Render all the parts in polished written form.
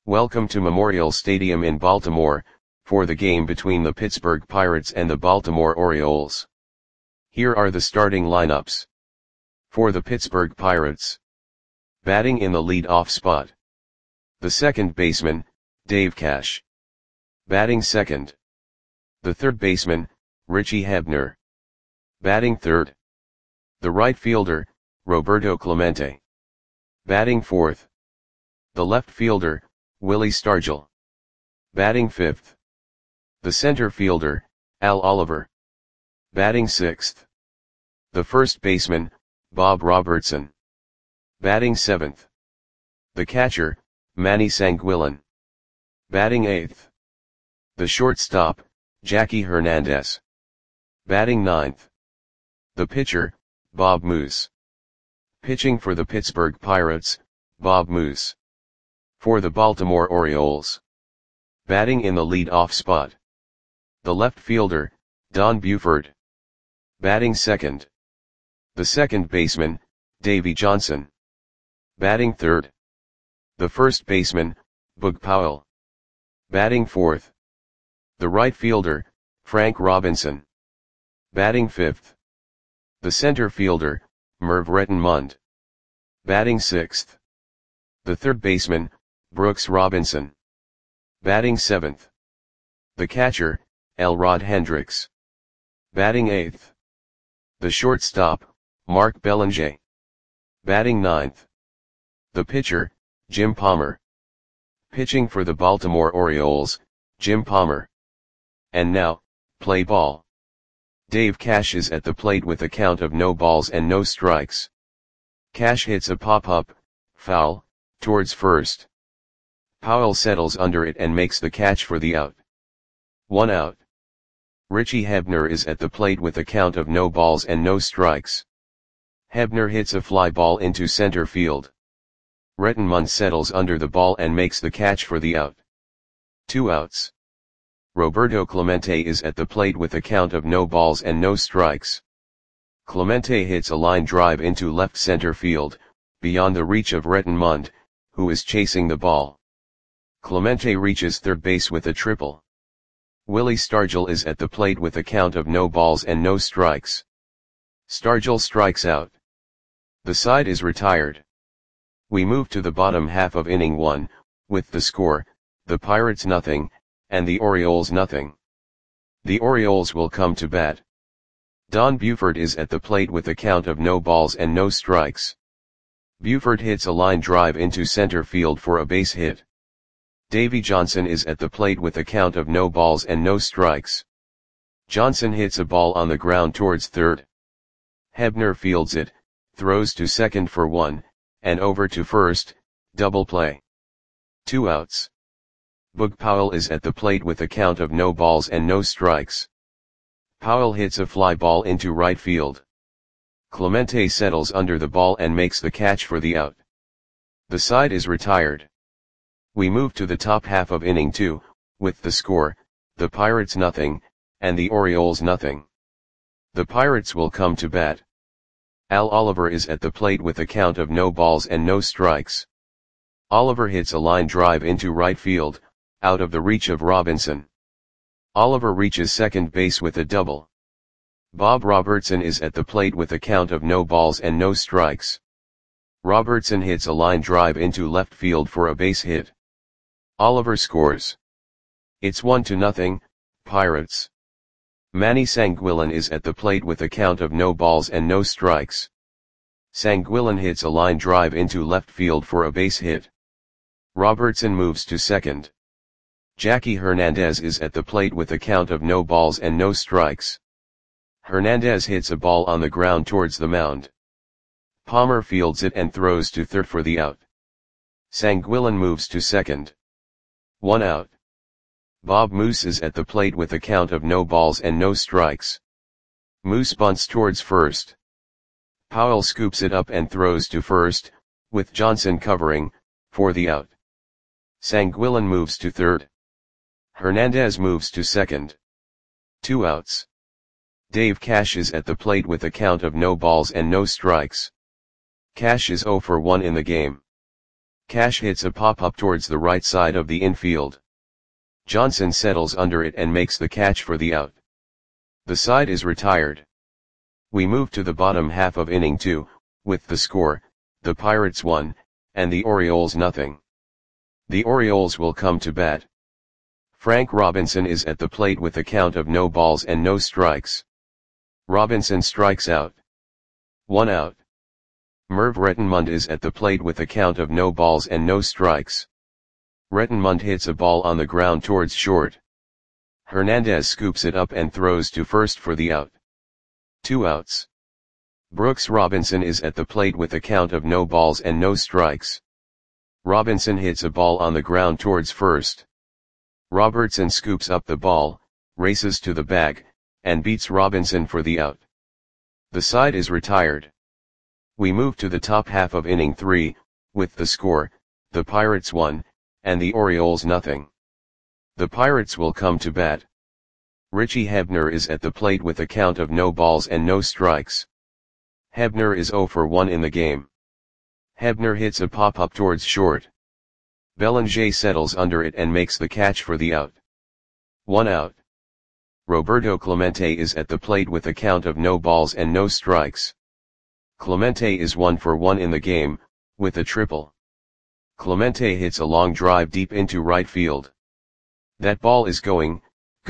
Welcome to Memorial Stadium in Baltimore, for the game between the Pittsburgh Pirates and the Baltimore Orioles. Here are the starting lineups. For the Pittsburgh Pirates. Batting in the lead-off spot. The second baseman, Dave Cash. Batting second. The third baseman, Richie Hebner. Batting third. The right fielder, Roberto Clemente. Batting fourth. The left fielder, Willie Stargell. Batting fifth. The center fielder, Al Oliver. Batting sixth. The first baseman, Bob Robertson. Batting seventh. The catcher, Manny Sanguillen. Batting eighth. The shortstop, Jackie Hernandez. Batting ninth. The pitcher, Bob Moose. Pitching for the Pittsburgh Pirates, Bob Moose. For the Baltimore Orioles. Batting in the lead-off spot. The left fielder, Don Buford. Batting second. The second baseman, Davey Johnson. Batting third. The first baseman, Bug Powell. Batting fourth. The right fielder, Frank Robinson. Batting fifth. The center fielder, Merv Rettenmund. Batting sixth. The third baseman, Brooks Robinson. Batting seventh. The catcher, Elrod Hendricks. Batting eighth. The shortstop, Mark Belanger. Batting ninth. The pitcher, Jim Palmer. Pitching for the Baltimore Orioles, Jim Palmer. And now, play ball. Dave Cash is at the plate with a count of no balls and no strikes. Cash hits a pop-up, foul, towards first. Powell settles under it and makes the catch for the out. 1 out. Richie Hebner is at the plate with a count of no balls and no strikes. Hebner hits a fly ball into center field. Rettenmund settles under the ball and makes the catch for the out. 2 outs. Roberto Clemente is at the plate with a count of no balls and no strikes. Clemente hits a line drive into left center field, beyond the reach of Rettenmund, who is chasing the ball. Clemente reaches third base with a triple. Willie Stargell is at the plate with a count of no balls and no strikes. Stargell strikes out. The side is retired. We move to the bottom half of inning 1, with the score, the Pirates nothing, and the Orioles nothing. The Orioles will come to bat. Don Buford is at the plate with a count of no balls and no strikes. Buford hits a line drive into center field for a base hit. Davey Johnson is at the plate with a count of no balls and no strikes. Johnson hits a ball on the ground towards third. Hebner fields it, throws to second for 1, and over to first, double play. 2 outs. Bug Powell is at the plate with a count of no balls and no strikes. Powell hits a fly ball into right field. Clemente settles under the ball and makes the catch for the out. The side is retired. We move to the top half of inning 2, with the score, the Pirates nothing, and the Orioles nothing. The Pirates will come to bat. Al Oliver is at the plate with a count of no balls and no strikes. Oliver hits a line drive into right field, out of the reach of Robinson. Oliver reaches second base with a double. Bob Robertson is at the plate with a count of no balls and no strikes. Robertson hits a line drive into left field for a base hit. Oliver scores. It's 1-0, Pirates. Manny Sanguillen is at the plate with a count of no balls and no strikes. Sanguillen hits a line drive into left field for a base hit. Robertson moves to second. Jackie Hernandez is at the plate with a count of no balls and no strikes. Hernandez hits a ball on the ground towards the mound. Palmer fields it and throws to third for the out. Sanguillen moves to second. 1 out. Bob Moose is at the plate with a count of no balls and no strikes. Moose bunts towards first. Powell scoops it up and throws to first, with Johnson covering, for the out. Sanguillen moves to third. Hernandez moves to second. 2 outs. Dave Cash is at the plate with a count of no balls and no strikes. Cash is 0 for 1 in the game. Cash hits a pop-up towards the right side of the infield. Johnson settles under it and makes the catch for the out. The side is retired. We move to the bottom half of inning 2, with the score, the Pirates 1, and the Orioles nothing. The Orioles will come to bat. Frank Robinson is at the plate with a count of no balls and no strikes. Robinson strikes out. 1 out. Merv Rettenmund is at the plate with a count of no balls and no strikes. Rettenmund hits a ball on the ground towards short. Hernandez scoops it up and throws to first for the out. 2 outs. Brooks Robinson is at the plate with a count of no balls and no strikes. Robinson hits a ball on the ground towards first. Robertson scoops up the ball, races to the bag, and beats Robinson for the out. The side is retired. We move to the top half of inning 3, with the score, the Pirates 1, and the Orioles nothing. The Pirates will come to bat. Richie Hebner is at the plate with a count of no balls and no strikes. Hebner is 0 for 1 in the game. Hebner hits a pop-up towards short. Bellinger settles under it and makes the catch for the out. 1 out. Roberto Clemente is at the plate with a count of no balls and no strikes. Clemente is 1 for 1 in the game, with a triple. Clemente hits a long drive deep into right field. That ball is gone.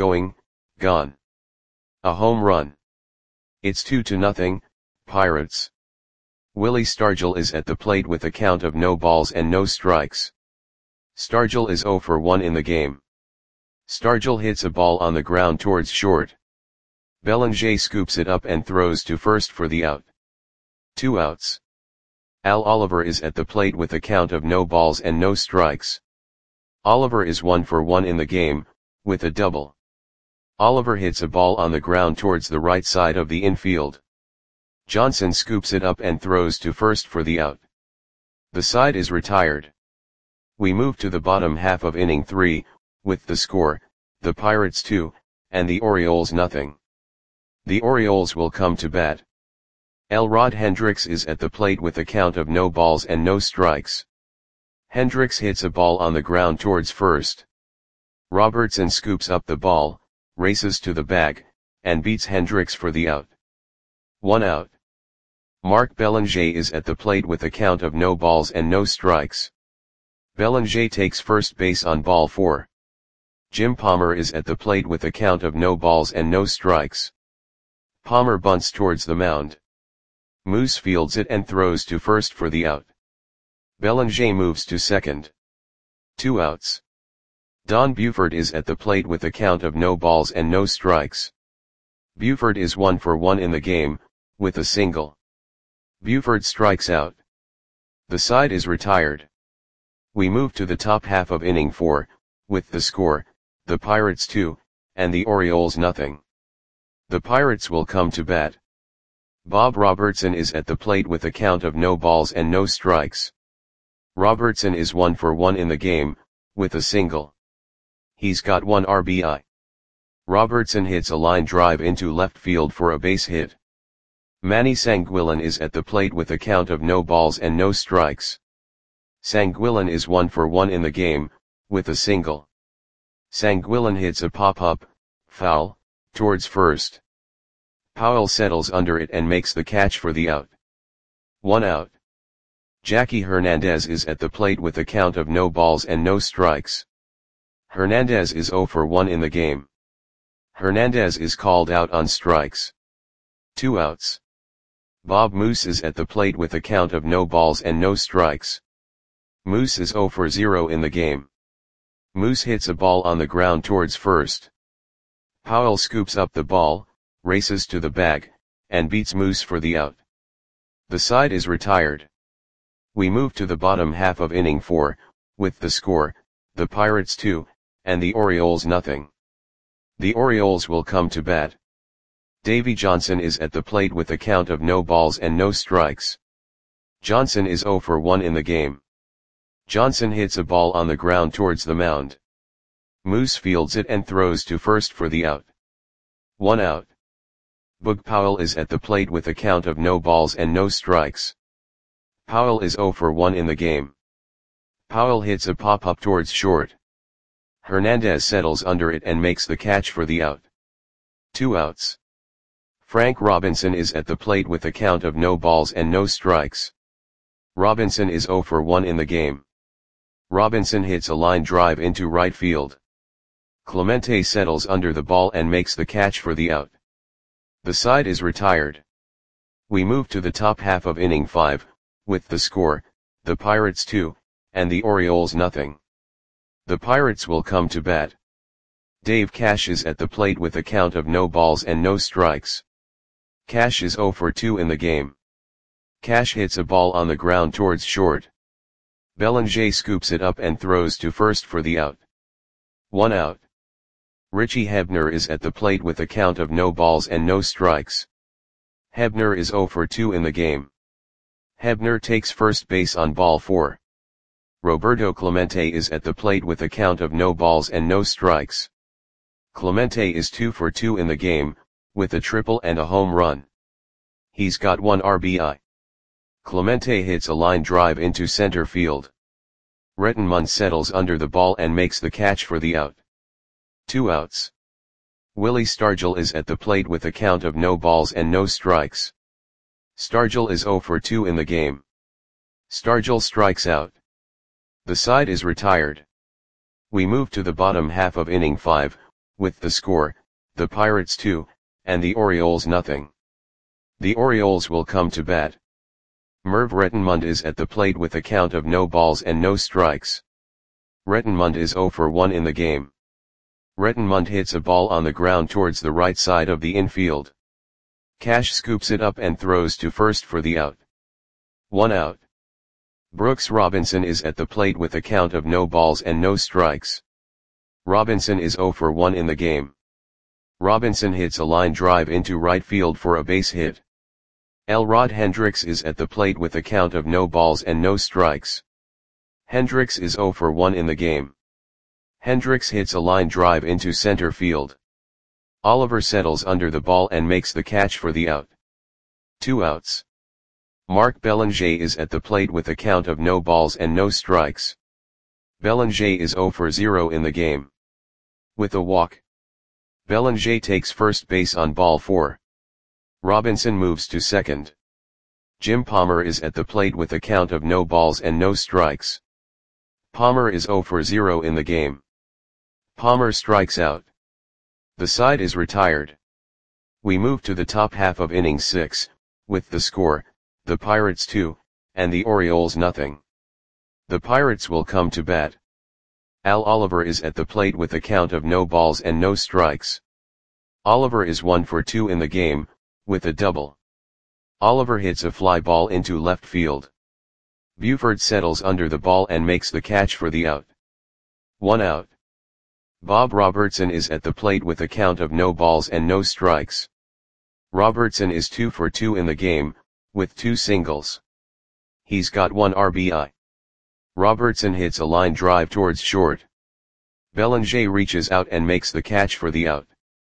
A home run. It's 2-0, Pirates. Willie Stargell is at the plate with a count of no balls and no strikes. Stargell is 0 for 1 in the game. Stargell hits a ball on the ground towards short. Bellinger scoops it up and throws to first for the out. 2 outs. Al Oliver is at the plate with a count of no balls and no strikes. Oliver is 1 for 1 in the game, with a double. Oliver hits a ball on the ground towards the right side of the infield. Johnson scoops it up and throws to first for the out. The side is retired. We move to the bottom half of inning 3, with the score, the Pirates 2, and the Orioles nothing. The Orioles will come to bat. Elrod Hendricks is at the plate with a count of no balls and no strikes. Hendricks hits a ball on the ground towards first. Robertson scoops up the ball, races to the bag, and beats Hendricks for the out. 1 out. Mark Bellinger is at the plate with a count of no balls and no strikes. Bellinger takes first base on ball 4. Jim Palmer is at the plate with a count of no balls and no strikes. Palmer bunts towards the mound. Moose fields it and throws to first for the out. Bellinger moves to second. 2 outs. Don Buford is at the plate with a count of no balls and no strikes. Buford is 1 for 1 in the game, with a single. Buford strikes out. The side is retired. We move to the top half of inning 4, with the score, the Pirates 2, and the Orioles nothing. The Pirates will come to bat. Bob Robertson is at the plate with a count of no balls and no strikes. Robertson is 1 for 1 in the game, with a single. He's got 1 RBI. Robertson hits a line drive into left field for a base hit. Manny Sanguillen is at the plate with a count of no balls and no strikes. Sanguillen is 1 for 1 in the game, with a single. Sanguillen hits a pop-up, foul, towards first. Powell settles under it and makes the catch for the out. 1 out. Jackie Hernandez is at the plate with a count of no balls and no strikes. Hernandez is 0 for 1 in the game. Hernandez is called out on strikes. 2 outs. Bob Moose is at the plate with a count of no balls and no strikes. Moose is 0 for 0 in the game. Moose hits a ball on the ground towards first. Powell scoops up the ball, races to the bag, and beats Moose for the out. The side is retired. We move to the bottom half of inning 4, with the score, the Pirates 2, and the Orioles nothing. The Orioles will come to bat. Davy Johnson is at the plate with a count of no balls and no strikes. Johnson is 0 for 1 in the game. Johnson hits a ball on the ground towards the mound. Moose fields it and throws to first for the out. 1 out. Boog Powell is at the plate with a count of no balls and no strikes. Powell is 0 for 1 in the game. Powell hits a pop-up towards short. Hernandez settles under it and makes the catch for the out. 2 outs. Frank Robinson is at the plate with a count of no balls and no strikes. Robinson is 0 for 1 in the game. Robinson hits a line drive into right field. Clemente settles under the ball and makes the catch for the out. The side is retired. We move to the top half of inning 5, with the score, the Pirates 2, and the Orioles nothing. The Pirates will come to bat. Dave Cash is at the plate with a count of no balls and no strikes. Cash is 0 for 2 in the game. Cash hits a ball on the ground towards short. Bellinger scoops it up and throws to first for the out. 1 out. Richie Hebner is at the plate with a count of no balls and no strikes. Hebner is 0 for 2 in the game. Hebner takes first base on ball 4. Roberto Clemente is at the plate with a count of no balls and no strikes. Clemente is 2 for 2 in the game, with a triple and a home run. He's got 1 RBI. Clemente hits a line drive into center field. Rettenmund settles under the ball and makes the catch for the out. 2 outs. Willie Stargell is at the plate with a count of no balls and no strikes. Stargell is 0 for 2 in the game. Stargell strikes out. The side is retired. We move to the bottom half of inning 5, with the score, the Pirates 2, and the Orioles nothing. The Orioles will come to bat. Merv Rettenmund is at the plate with a count of no balls and no strikes. Rettenmund is 0 for 1 in the game. Rettenmund hits a ball on the ground towards the right side of the infield. Cash scoops it up and throws to first for the out. 1 out. Brooks Robinson is at the plate with a count of no balls and no strikes. Robinson is 0 for 1 in the game. Robinson hits a line drive into right field for a base hit. Elrod Hendricks is at the plate with a count of no balls and no strikes. Hendricks is 0 for 1 in the game. Hendricks hits a line drive into center field. Oliver settles under the ball and makes the catch for the out. 2 outs. Mark Bellinger is at the plate with a count of no balls and no strikes. Bellinger is 0 for 0 in the game. With a walk. Bellinger takes first base on ball 4. Robinson moves to second. Jim Palmer is at the plate with a count of no balls and no strikes. Palmer is 0 for 0 in the game. Palmer strikes out. The side is retired. We move to the top half of inning 6, with the score, the Pirates 2, and the Orioles nothing. The Pirates will come to bat. Al Oliver is at the plate with a count of no balls and no strikes. Oliver is 1 for 2 in the game, with a double. Oliver hits a fly ball into left field. Buford settles under the ball and makes the catch for the out. 1 out. Bob Robertson is at the plate with a count of no balls and no strikes. Robertson is 2 for 2 in the game, with 2 singles. He's got 1 RBI. Robertson hits a line drive towards short. Bellinger reaches out and makes the catch for the out.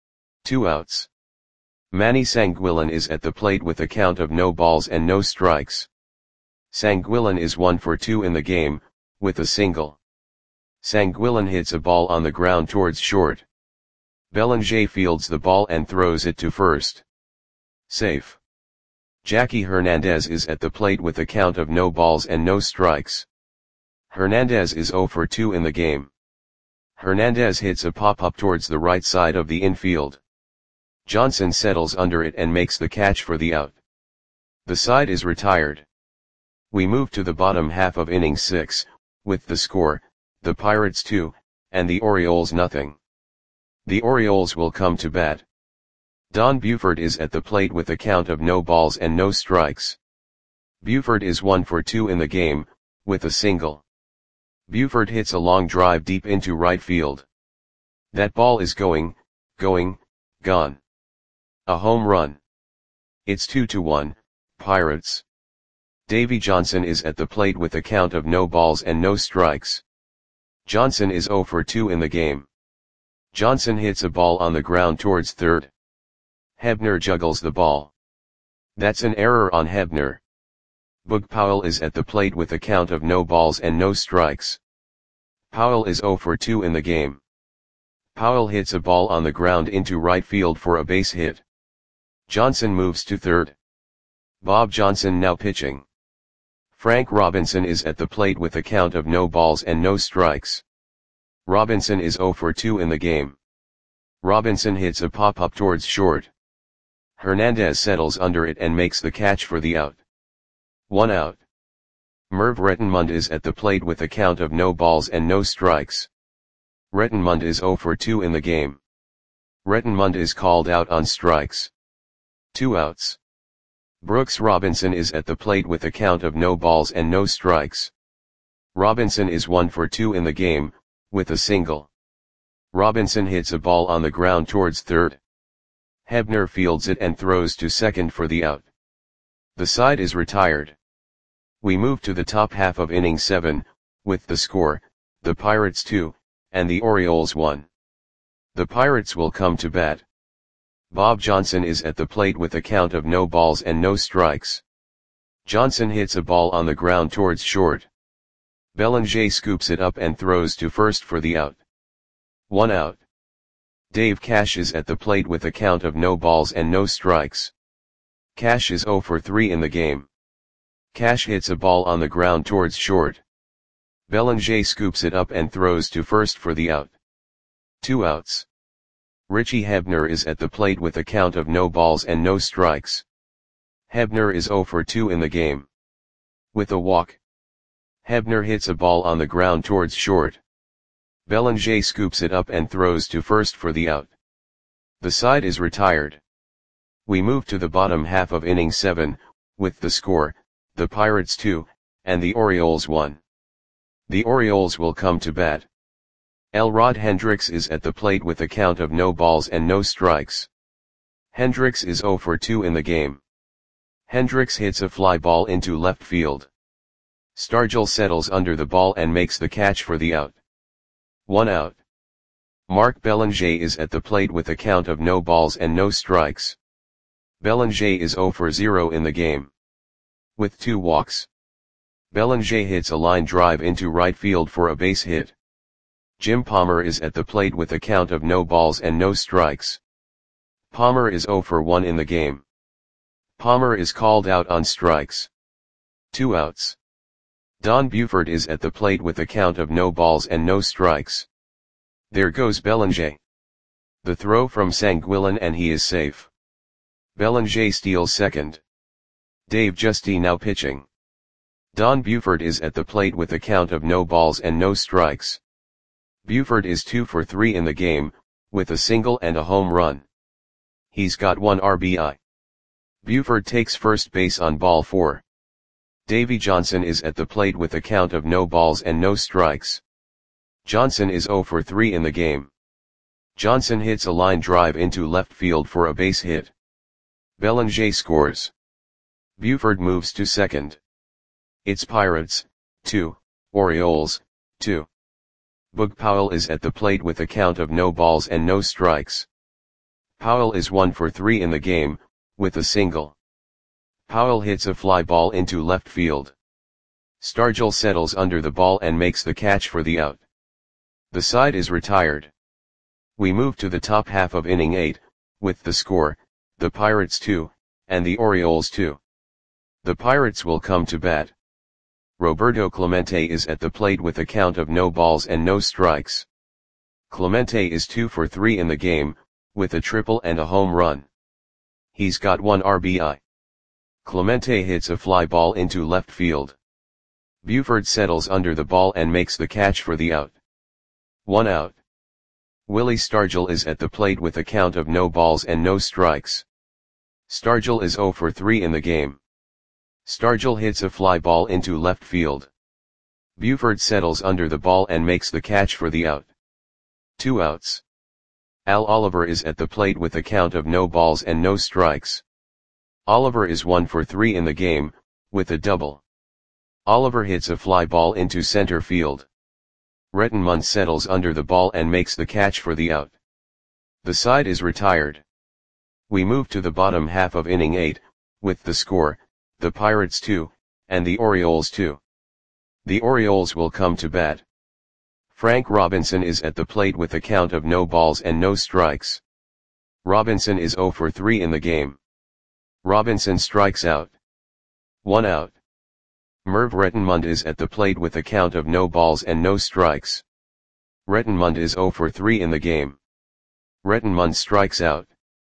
2 outs. Manny Sanguillen is at the plate with a count of no balls and no strikes. Sanguillen is 1 for 2 in the game, with a single. Sanguillen hits a ball on the ground towards short. Bellinger fields the ball and throws it to first. Safe. Jackie Hernandez is at the plate with a count of no balls and no strikes. Hernandez is 0 for 2 in the game. Hernandez hits a pop-up towards the right side of the infield. Johnson settles under it and makes the catch for the out. The side is retired. We move to the bottom half of inning 6, with the score, the Pirates 2, and the Orioles nothing. The Orioles will come to bat. Don Buford is at the plate with a count of no balls and no strikes. Buford is 1 for 2 in the game, with a single. Buford hits a long drive deep into right field. That ball is gone. A home run. It's 2-1, Pirates. Davy Johnson is at the plate with a count of no balls and no strikes. Johnson is 0 for 2 in the game. Johnson hits a ball on the ground towards third. Hebner juggles the ball. That's an error on Hebner. Boog Powell is at the plate with a count of no balls and no strikes. Powell is 0 for 2 in the game. Powell hits a ball on the ground into right field for a base hit. Johnson moves to third. Bob Johnson now pitching. Frank Robinson is at the plate with a count of no balls and no strikes. Robinson is 0 for 2 in the game. Robinson hits a pop-up towards short. Hernandez settles under it and makes the catch for the out. 1 out. Merv Rettenmund is at the plate with a count of no balls and no strikes. Rettenmund is 0 for 2 in the game. Rettenmund is called out on strikes. 2 outs. Brooks Robinson is at the plate with a count of no balls and no strikes. Robinson is 1 for 2 in the game, with a single. Robinson hits a ball on the ground towards third. Hebner fields it and throws to second for the out. The side is retired. We move to the top half of inning 7, with the score, the Pirates 2, and the Orioles 1. The Pirates will come to bat. Bob Johnson is at the plate with a count of no balls and no strikes. Johnson hits a ball on the ground towards short. Bellinger scoops it up and throws to first for the out. 1 out. Dave Cash is at the plate with a count of no balls and no strikes. Cash is 0 for 3 in the game. Cash hits a ball on the ground towards short. Bellinger scoops it up and throws to first for the out. 2 outs. Richie Hebner is at the plate with a count of no balls and no strikes. Hebner is 0 for 2 in the game. With a walk. Hebner hits a ball on the ground towards short. Bellinger scoops it up and throws to first for the out. The side is retired. We move to the bottom half of inning 7, with the score, the Pirates 2, and the Orioles 1. The Orioles will come to bat. Elrod Hendricks is at the plate with a count of no balls and no strikes. Hendricks is 0 for 2 in the game. Hendricks hits a fly ball into left field. Stargell settles under the ball and makes the catch for the out. 1 out. Mark Bellinger is at the plate with a count of no balls and no strikes. Bellinger is 0 for 0 in the game. With 2 walks. Bellinger hits a line drive into right field for a base hit. Jim Palmer is at the plate with a count of no balls and no strikes. Palmer is 0 for 1 in the game. Palmer is called out on strikes. 2 outs. Don Buford is at the plate with a count of no balls and no strikes. There goes Bellinger. The throw from Sanguillen and he is safe. Bellinger steals second. Dave Justy now pitching. Don Buford is at the plate with a count of no balls and no strikes. Buford is 2 for 3 in the game, with a single and a home run. He's got 1 RBI. Buford takes first base on ball 4. Davy Johnson is at the plate with a count of no balls and no strikes. Johnson is 0 for 3 in the game. Johnson hits a line drive into left field for a base hit. Bellinger scores. Buford moves to second. It's Pirates, 2, Orioles, 2. Boog Powell is at the plate with a count of no balls and no strikes. Powell is 1 for 3 in the game, with a single. Powell hits a fly ball into left field. Stargell settles under the ball and makes the catch for the out. The side is retired. We move to the top half of inning 8, with the score, the Pirates 2, and the Orioles 2. The Pirates will come to bat. Roberto Clemente is at the plate with a count of no balls and no strikes. Clemente is 2 for 3 in the game, with a triple and a home run. He's got 1 RBI. Clemente hits a fly ball into left field. Buford settles under the ball and makes the catch for the out. 1 out. Willie Stargell is at the plate with a count of no balls and no strikes. Stargell is 0 for 3 in the game. Stargell hits a fly ball into left field. Buford settles under the ball and makes the catch for the out. 2 outs. Al Oliver is at the plate with a count of no balls and no strikes. Oliver is 1 for 3 in the game, with a double. Oliver hits a fly ball into center field. Rettenmund settles under the ball and makes the catch for the out. The side is retired. We move to the bottom half of inning 8, with the score, the Pirates 2, and the Orioles 2. The Orioles will come to bat. Frank Robinson is at the plate with a count of no balls and no strikes. Robinson is 0 for 3 in the game. Robinson strikes out. 1 out. Merv Rettenmund is at the plate with a count of no balls and no strikes. Rettenmund is 0 for 3 in the game. Rettenmund strikes out.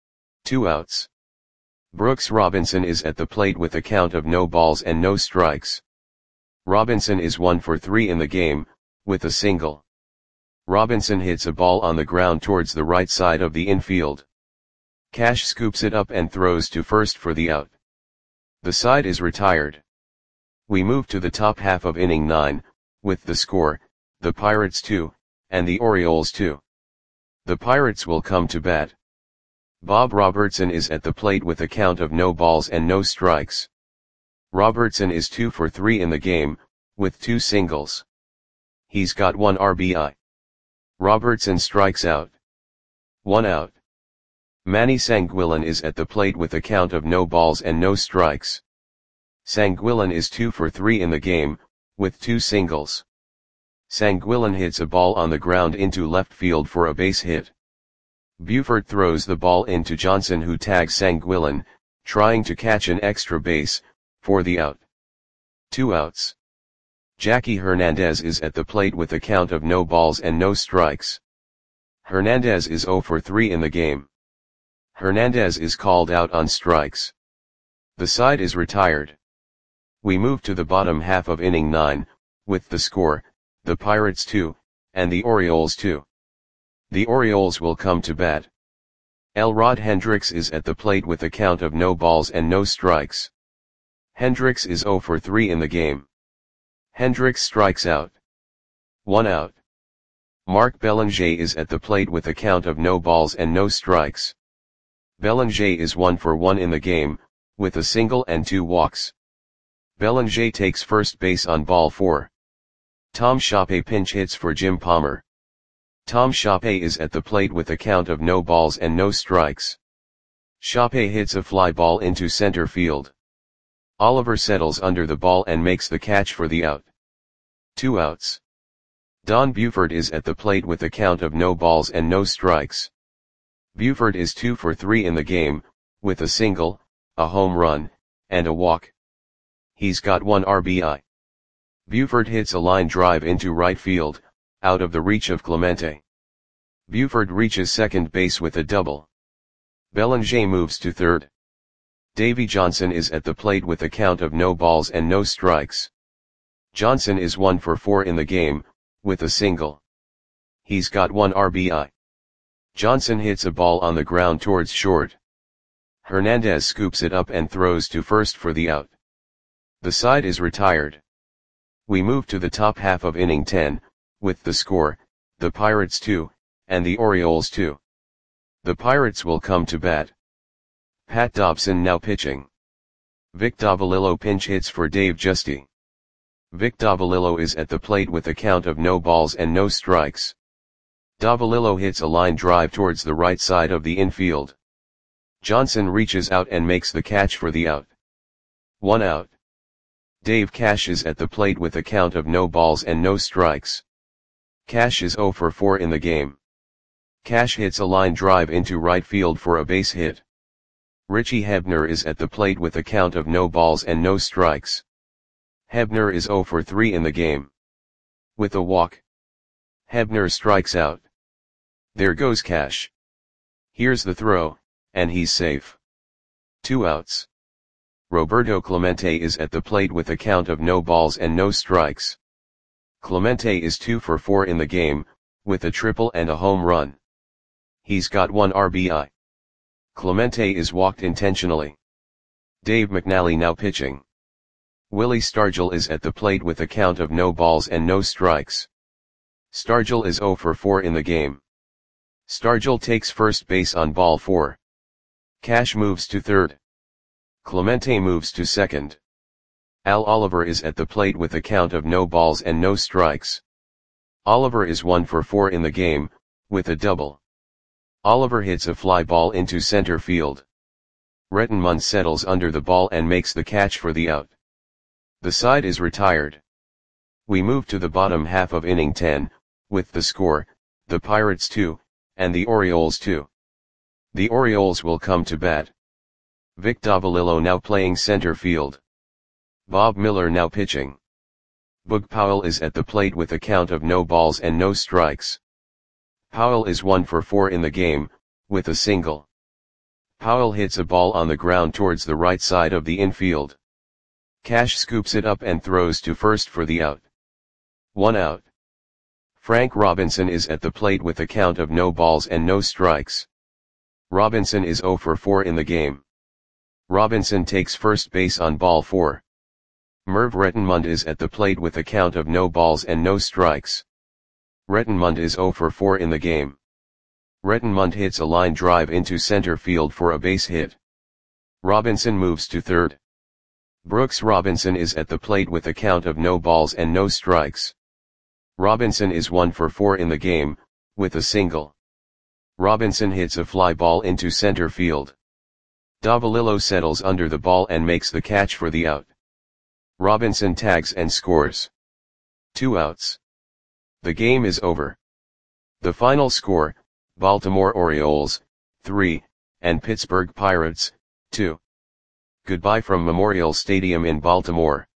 2 outs. Brooks Robinson is at the plate with a count of no balls and no strikes. Robinson is 1 for 3 in the game, with a single. Robinson hits a ball on the ground towards the right side of the infield. Cash scoops it up and throws to first for the out. The side is retired. We move to the top half of inning 9, with the score, the Pirates 2, and the Orioles 2. The Pirates will come to bat. Bob Robertson is at the plate with a count of no balls and no strikes. Robertson is 2 for 3 in the game, with 2 singles. He's got 1 RBI. Robertson strikes out. 1 out. Manny Sanguillen is at the plate with a count of no balls and no strikes. Sanguillen is 2 for 3 in the game, with 2 singles. Sanguillen hits a ball on the ground into left field for a base hit. Buford throws the ball into Johnson, who tags Sanguillen, trying to catch an extra base, for the out. 2 outs. Jackie Hernandez is at the plate with a count of no balls and no strikes. Hernandez is 0 for 3 in the game. Hernandez is called out on strikes. The side is retired. We move to the bottom half of inning 9, with the score, the Pirates 2, and the Orioles 2. The Orioles will come to bat. Elrod Hendricks is at the plate with a count of no balls and no strikes. Hendricks is 0 for 3 in the game. Hendricks strikes out. 1 out. Mark Belanger is at the plate with a count of no balls and no strikes. Belanger is 1 for 1 in the game, with a single and 2 walks. Belanger takes first base on ball 4. Tom Shoppe pinch hits for Jim Palmer. Tom Shoppe is at the plate with a count of no balls and no strikes. Shoppe hits a fly ball into center field. Oliver settles under the ball and makes the catch for the out. 2 outs. Don Buford is at the plate with a count of no balls and no strikes. Buford is 2 for 3 in the game, with a single, a home run, and a walk. He's got 1 RBI. Buford hits a line drive into right field, out of the reach of Clemente. Buford reaches second base with a double. Belanger moves to third. Davy Johnson is at the plate with a count of no balls and no strikes. Johnson is 1 for 4 in the game, with a single. He's got 1 RBI. Johnson hits a ball on the ground towards short. Hernandez scoops it up and throws to first for the out. The side is retired. We move to the top half of inning 10, with the score, the Pirates 2, and the Orioles 2. The Pirates will come to bat. Pat Dobson now pitching. Vic Davalillo pinch hits for Dave Giusti. Vic Davalillo is at the plate with a count of no balls and no strikes. Davalillo hits a line drive towards the right side of the infield. Johnson reaches out and makes the catch for the out. 1 out. Dave Cash is at the plate with a count of no balls and no strikes. Cash is 0 for 4 in the game. Cash hits a line drive into right field for a base hit. Richie Hebner is at the plate with a count of no balls and no strikes. Hebner is 0 for 3 in the game. With a walk. Hebner strikes out. There goes Cash. Here's the throw, and he's safe. 2 outs. Roberto Clemente is at the plate with a count of no balls and no strikes. Clemente is 2 for 4 in the game, with a triple and a home run. He's got 1 RBI. Clemente is walked intentionally. Dave McNally now pitching. Willie Stargell is at the plate with a count of no balls and no strikes. Stargell is 0 for 4 in the game. Stargell takes first base on ball 4. Cash moves to third. Clemente moves to second. Al Oliver is at the plate with a count of no balls and no strikes. Oliver is 1 for 4 in the game, with a double. Oliver hits a fly ball into center field. Rettenmund settles under the ball and makes the catch for the out. The side is retired. We move to the bottom half of inning 10, with the score, the Pirates 2, and the Orioles 2. The Orioles will come to bat. Vic Davalillo now playing center field. Bob Miller now pitching. Boog Powell is at the plate with a count of no balls and no strikes. Powell is 1 for 4 in the game, with a single. Powell hits a ball on the ground towards the right side of the infield. Cash scoops it up and throws to first for the out. 1 out. Frank Robinson is at the plate with a count of no balls and no strikes. Robinson is 0 for 4 in the game. Robinson takes first base on ball 4. Merv Rettenmund is at the plate with a count of no balls and no strikes. Rettenmund is 0 for 4 in the game. Rettenmund hits a line drive into center field for a base hit. Robinson moves to third. Brooks Robinson is at the plate with a count of no balls and no strikes. Robinson is 1 for 4 in the game, with a single. Robinson hits a fly ball into center field. Davalillo settles under the ball and makes the catch for the out. Robinson tags and scores. 2 outs. The game is over. The final score, Baltimore Orioles, 3, and Pittsburgh Pirates, 2. Goodbye from Memorial Stadium in Baltimore.